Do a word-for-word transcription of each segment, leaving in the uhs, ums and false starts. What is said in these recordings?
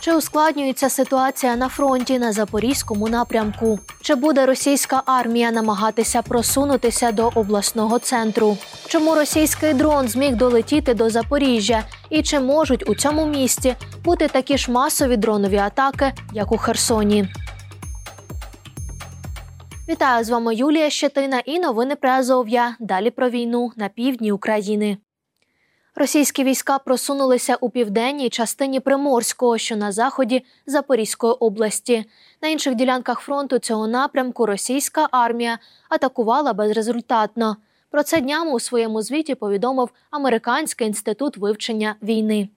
Чи ускладнюється ситуація на фронті на Запорізькому напрямку? Чи буде російська армія намагатися просунутися до обласного центру? Чому російський дрон зміг долетіти до Запоріжжя? І чи можуть у цьому місті бути такі ж масові дронові атаки, як у Херсоні? Вітаю, з вами Юлія Щетина і новини Приазов'я. Далі про війну на півдні України. Російські війська просунулися у південній частині Приморського, що на заході Запорізької області. На інших ділянках фронту цього напрямку російська армія атакувала безрезультатно. Про це днями у своєму звіті повідомив Американський інститут вивчення війни.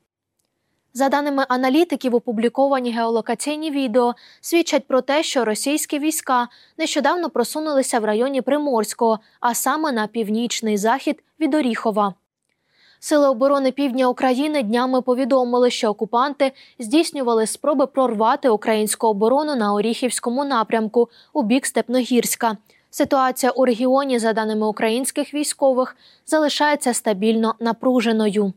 За даними аналітиків, опубліковані геолокаційні відео свідчать про те, що російські війська нещодавно просунулися в районі Приморського, а саме на північний захід від Оріхова. Сили оборони Півдня України днями повідомили, що окупанти здійснювали спроби прорвати українську оборону на Оріхівському напрямку у бік Степногірська. Ситуація у регіоні, за даними українських військових, залишається стабільно напруженою.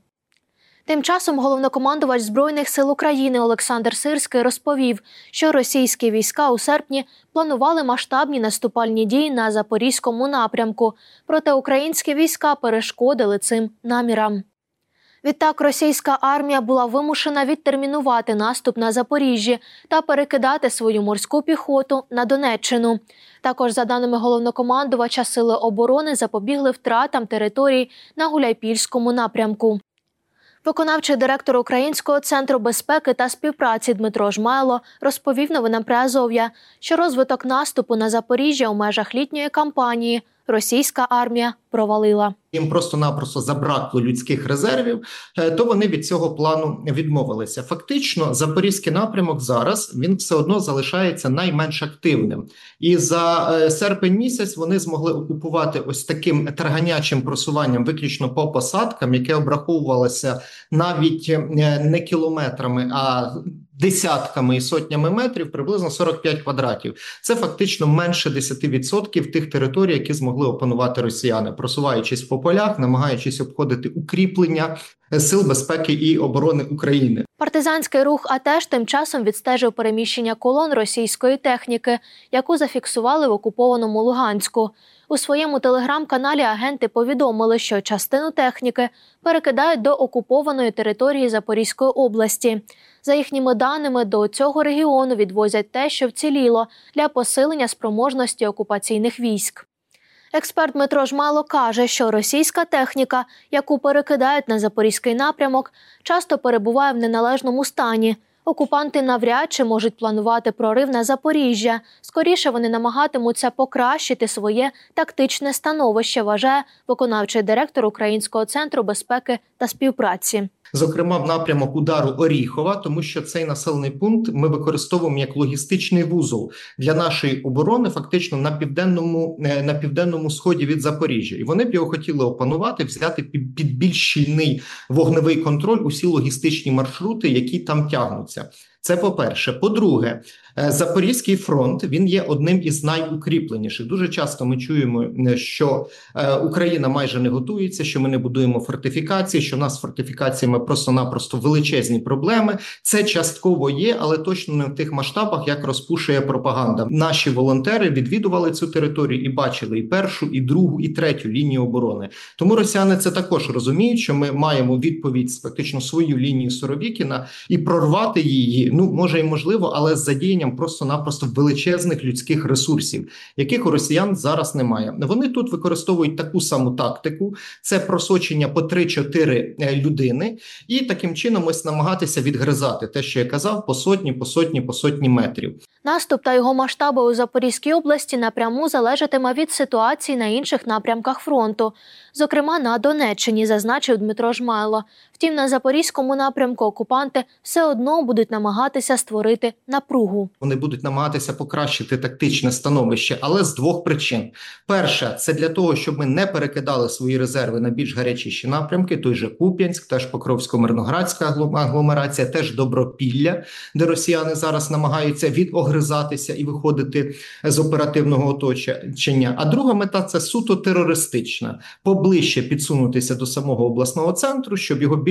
Тим часом головнокомандувач Збройних сил України Олександр Сирський розповів, що російські війська у серпні планували масштабні наступальні дії на Запорізькому напрямку, проте українські війська перешкодили цим намірам. Відтак, російська армія була вимушена відтермінувати наступ на Запоріжжі та перекидати свою морську піхоту на Донеччину. Також, за даними головнокомандувача, сили оборони запобігли втратам територій на Гуляйпільському напрямку. Виконавчий директор Українського центру безпеки та співпраці Дмитро Жмайло розповів новинам Приазов'я, що розвиток наступу на Запоріжжя у межах літньої кампанії російська армія провалила. Їм просто-напросто забракло людських резервів, то вони від цього плану відмовилися. Фактично, Запорізький напрямок зараз, він все одно залишається найменш активним. І за серпень місяць вони змогли окупувати ось таким тарганячим просуванням виключно по посадкам, яке обраховувалося навіть не кілометрами, а десятками і сотнями метрів, приблизно сорок п'ять квадратів. Це фактично менше десять відсотків тих територій, які змогли опанувати росіяни, просуваючись по полях, намагаючись обходити укріплення Сил безпеки і оборони України. Партизанський рух АТЕШ тим часом відстежив переміщення колон російської техніки, яку зафіксували в окупованому Луганську. У своєму телеграм-каналі агенти повідомили, що частину техніки перекидають до окупованої території Запорізької області. За їхніми даними, до цього регіону відвозять те, що вціліло, для посилення спроможності окупаційних військ. Експерт Дмитро Жмайло каже, що російська техніка, яку перекидають на Запорізький напрямок, часто перебуває в неналежному стані. Окупанти навряд чи можуть планувати прорив на Запоріжжя. Скоріше вони намагатимуться покращити своє тактичне становище, вважає виконавчий директор Українського центру безпеки та співпраці. Зокрема, в напрямок удару Оріхова, тому що цей населений пункт ми використовуємо як логістичний вузол для нашої оборони фактично на південному, на південному сході від Запоріжжя. І вони б його хотіли опанувати, взяти під більш щільний вогневий контроль усі логістичні маршрути, які там тягнуться. Це по-перше. По-друге, Запорізький фронт, він є одним із найукріпленіших. Дуже часто ми чуємо, що Україна майже не готується, що ми не будуємо фортифікації, що в нас з фортифікаціями просто-напросто величезні проблеми. Це частково є, але точно не в тих масштабах, як розпушує пропаганда. Наші волонтери відвідували цю територію і бачили і першу, і другу, і третю лінію оборони. Тому росіяни це також розуміють, що ми маємо відповідь фактично свою лінію Суровікіна і прорвати її, ну, може і можливо, але з задіянням просто-напросто величезних людських ресурсів, яких у росіян зараз немає. Вони тут використовують таку саму тактику, це просочення по три-чотири людини, і таким чином ось намагатися відгризати те, що я казав, по сотні, по сотні, по сотні метрів. Наступ та його масштаби у Запорізькій області напряму залежатиме від ситуації на інших напрямках фронту. Зокрема, на Донеччині, зазначив Дмитро Жмайло. Втім, на Запорізькому напрямку окупанти все одно будуть намагатися створити напругу. Вони будуть намагатися покращити тактичне становище, але з двох причин. Перша – це для того, щоб ми не перекидали свої резерви на більш гарячіші напрямки, той же Куп'янськ, теж Покровсько-Мирноградська агломерація, теж Добропілля, де росіяни зараз намагаються відогризатися і виходити з оперативного оточення. А друга мета – це суто терористична. Поближче підсунутися до самого обласного центру, щоб його більш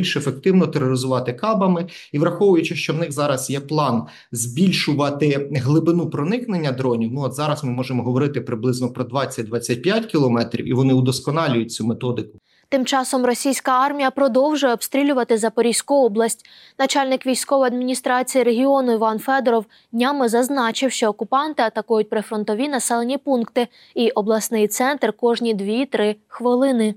більш ефективно тероризувати кабами. І враховуючи, що в них зараз є план збільшувати глибину проникнення дронів, ну от зараз ми можемо говорити приблизно про двадцять - двадцять п'ять кілометрів, і вони удосконалюють цю методику. Тим часом російська армія продовжує обстрілювати Запорізьку область. Начальник військової адміністрації регіону Іван Федоров днями зазначив, що окупанти атакують прифронтові населені пункти і обласний центр кожні дві-три хвилини.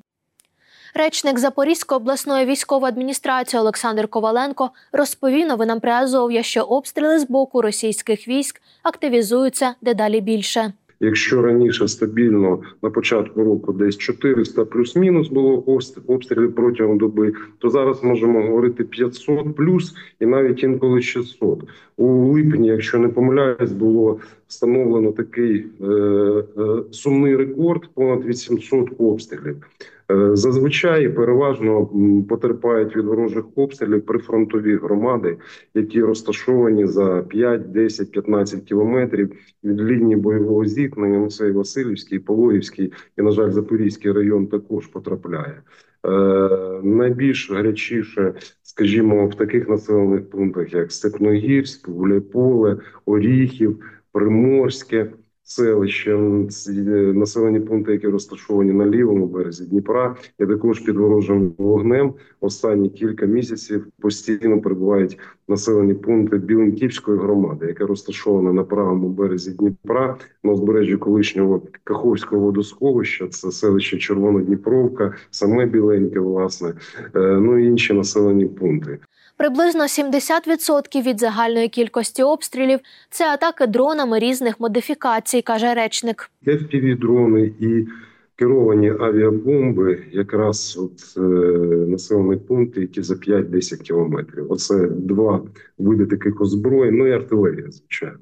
Речник Запорізької обласної військової адміністрації Олександр Коваленко розповів новинам Приазов'я, що обстріли з боку російських військ активізуються дедалі більше. Якщо раніше стабільно на початку року десь чотириста плюс-мінус було обстрілів протягом доби, то зараз можемо говорити п'ятсот плюс і навіть інколи шістсот. У липні, якщо не помиляюсь, було встановлено такий е, е, сумний рекорд – понад вісімсот обстрілів. Е, зазвичай переважно потерпають від ворожих обстрілів прифронтові громади, які розташовані за п'ять, десять, п'ятнадцять кілометрів від лінії бойового зіткнення. Ну, це і Василівський, і Пологівський, і, на жаль, Запорізький район також потрапляє. Е, найбільш гарячіше, скажімо, в таких населених пунктах, як Степногірськ, Гуляйполе, Оріхів, Приморське селище, населені пункти, які розташовані на лівому березі Дніпра, і також під ворожим вогнем. Останні кілька місяців постійно перебувають населені пункти Білинківської громади, яка розташована на правому березі Дніпра, на узбережжі колишнього Каховського водосховища, це селище Червонодніпровка, саме Біленьке, власне, ну і інші населені пункти. Приблизно сімдесят відсотків від загальної кількості обстрілів – це атаки дронами різних модифікацій, каже речник. еф пі ві-дрони і керовані авіабомби якраз от, е, населені пункти, які за п'ять-десять кілометрів. Оце два види таких озброєнь, ну і артилерія, звичайно.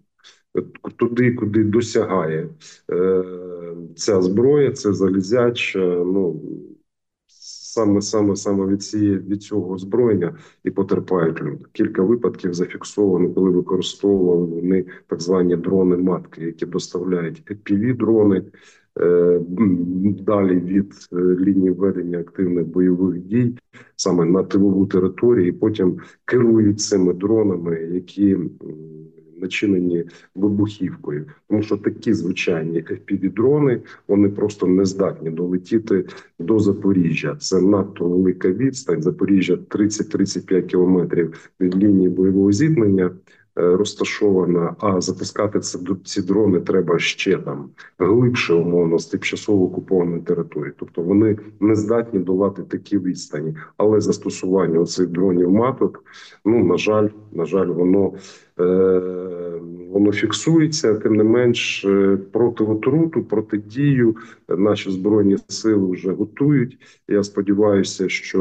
Туди, куди досягає е, ця зброя, це залізяча, ну, Саме, саме, саме від, цієї, від цього озброєння і потерпають люди. Кілька випадків зафіксовано, коли використовували вони так звані дрони-матки, які доставляють еф пі ві-дрони е, далі від е, лінії ведення активних бойових дій, саме на тилову територію, і потім керують цими дронами, які начинені вибухівкою. Тому що такі звичайні еф пі ві-дрони, вони просто не здатні долетіти до Запоріжжя. Це надто велика відстань. Запоріжжя тридцять - тридцять п'ять кілометрів від лінії бойового зіткнення розташована, а запускати ці, ці дрони треба ще там глибше, умовно, з тимчасово окупованої території. Тобто вони не здатні долати такі відстані. Але застосування оцих дронів-маток, ну, на жаль, на жаль, воно е, воно фіксується. Тим не менш, проти отруту, протидію наші Збройні Сили вже готують. Я сподіваюся, що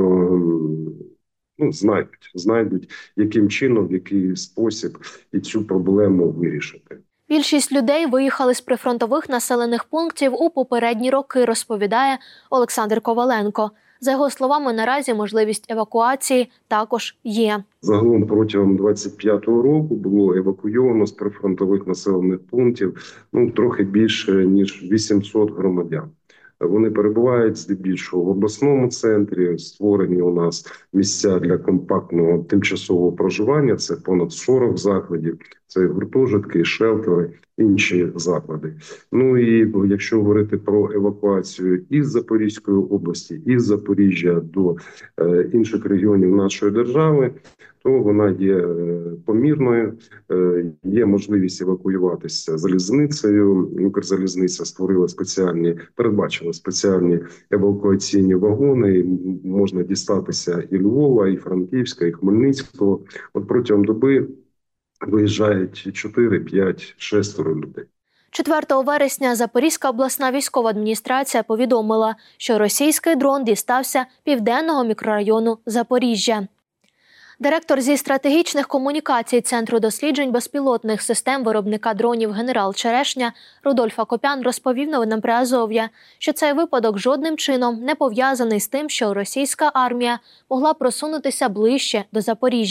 Ну, знайдуть, знайдуть, яким чином, в який спосіб і цю проблему вирішити. Більшість людей виїхали з прифронтових населених пунктів у попередні роки, розповідає Олександр Коваленко. За його словами, наразі можливість евакуації також є. Загалом протягом двадцять п'ятого року було евакуйовано з прифронтових населених пунктів ну, трохи більше, ніж вісімсот громадян. Вони перебувають здебільшого в обласному центрі, створені у нас місця для компактного тимчасового проживання, це понад сорок закладів, це гуртожитки, шелтери, інші заклади. Ну і якщо говорити про евакуацію із Запорізької області, із Запоріжжя до е, інших регіонів нашої держави, то вона є помірною, є можливість евакуюватися залізницею. Укрзалізниця створила спеціальні, передбачила спеціальні евакуаційні вагони. І можна дістатися і Львова, і Франківська, і Хмельницького. От протягом доби виїжджають чотири, п'ять, шестеро людей. четвертого вересня Запорізька обласна військова адміністрація повідомила, що російський дрон дістався південного мікрорайону Запоріжжя. Директор зі стратегічних комунікацій Центру досліджень безпілотних систем виробника дронів «Генерал Черешня» Рудольф Акопян розповів новинам Приазов'я, що цей випадок жодним чином не пов'язаний з тим, що російська армія могла просунутися ближче до Запоріжжя.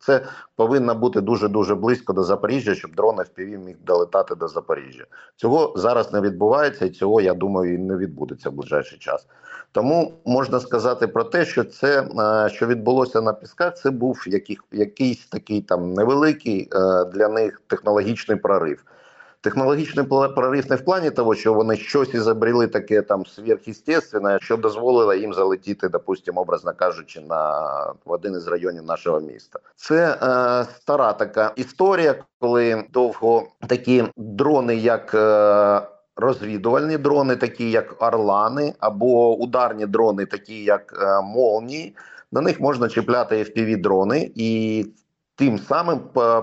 Це повинно бути дуже-дуже близько до Запоріжжя, щоб дрон еф пі ві міг долетати до Запоріжжя. Цього зараз не відбувається, і цього, я думаю, і не відбудеться в ближайший час. Тому можна сказати про те, що це, що відбулося на Пісках, це був який, якийсь такий там невеликий для них технологічний прорив. Технологічний прорив не в плані того, що вони щось ізобрели таке там сверхъестественне, що дозволило їм залетіти, допустимо, образно кажучи, на в один із районів нашого міста. Це е, стара така історія, коли довго такі дрони, як е, розвідувальні дрони, такі як «Орлани», або ударні дрони, такі як е, «Молнії», на них можна чіпляти еф пі ві-дрони і тим самим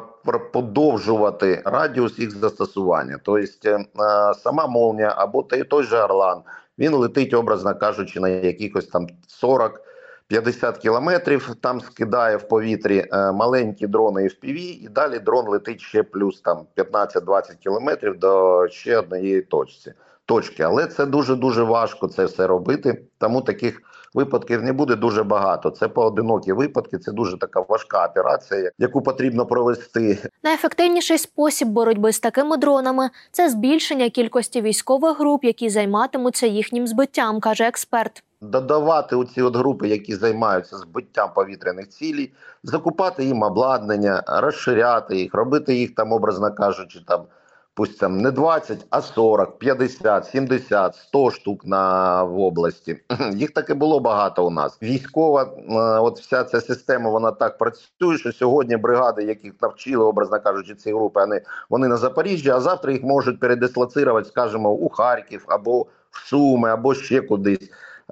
подовжувати радіус їх застосування. Тобто сама «Молнія» або той, той же «Орлан», він летить, образно кажучи, на якихось там сорок-п'ятдесят кілометрів, там скидає в повітрі маленькі дрони еф пі ві, і далі дрон летить ще плюс там п'ятнадцять-двадцять кілометрів до ще однієї точки. точки. Але це дуже-дуже важко це все робити, тому таких випадків не буде дуже багато. Це поодинокі випадки, це дуже така важка операція, яку потрібно провести. Найефективніший спосіб боротьби з такими дронами – це збільшення кількості військових груп, які займатимуться їхнім збиттям, каже експерт. Додавати оці от групи, які займаються збиттям повітряних цілей, закупати їм обладнання, розширяти їх, робити їх там, образно кажучи, там, пусть там не двадцять, а сорок, п'ятдесят, сімдесят, сто штук на, в області. Їх таки було багато у нас. Військова, от вся ця система, вона так працює, що сьогодні бригади, яких навчили, образно кажучи, ці групи, вони, вони на Запоріжжі, а завтра їх можуть передислоцирувати, скажімо, у Харків, або в Суми, або ще кудись,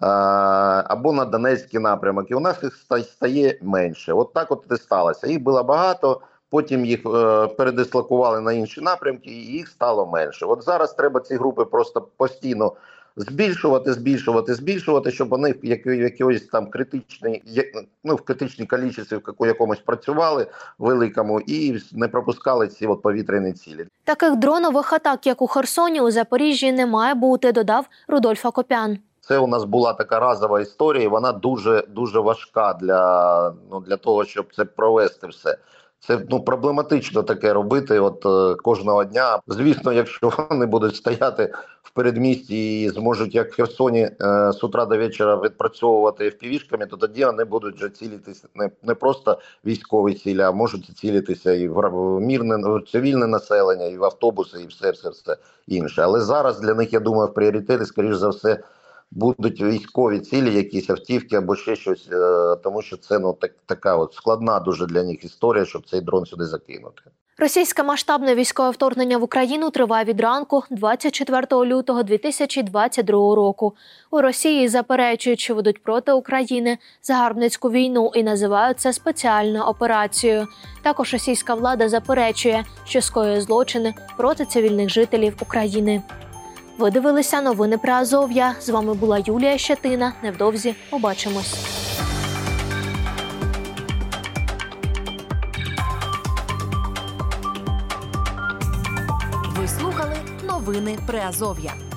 або на Донецький напрямок. І у нас їх стає менше. От так от і сталося. Їх було багато. Потім їх е, передислокували на інші напрямки, і їх стало менше. От зараз треба ці групи просто постійно збільшувати, збільшувати, збільшувати, щоб вони в якійсь там критичній, ну, в критичній кількості в якомусь працювали великому і не пропускали ці от повітряні цілі. Таких дронових атак, як у Херсоні, у Запоріжжі не має бути, додав Рудольф Акопян. Це у нас була така разова історія, і вона дуже, дуже важка для, ну, для того, щоб це провести все. Це ну, проблематично таке робити от е, кожного дня. Звісно, якщо вони будуть стояти в передмісті і зможуть, як в Херсоні, е, з утра до вечора відпрацьовувати еф пі ві-шками, то тоді вони будуть вже цілитися не, не просто військові цілі, а можуть цілитися і в мирне, в цивільне населення, і в автобуси, і все, все, все інше. Але зараз для них, я думаю, в пріоритеті, скоріш за все, будуть військові цілі, якісь автівки або ще щось, тому що це ну, так, така от складна дуже для них історія, щоб цей дрон сюди закинути. Російське масштабне військове вторгнення в Україну триває від ранку двадцять четвертого лютого дві тисячі двадцять другого року. У Росії заперечують, що ведуть проти України загарбницьку війну і називають це спеціальною операцією. Також російська влада заперечує, що скоює злочини проти цивільних жителів України. Ви дивилися новини про Азов'я. З вами була Юлія Щетина. Невдовзі побачимось. Ви слухали новини Приазов'я.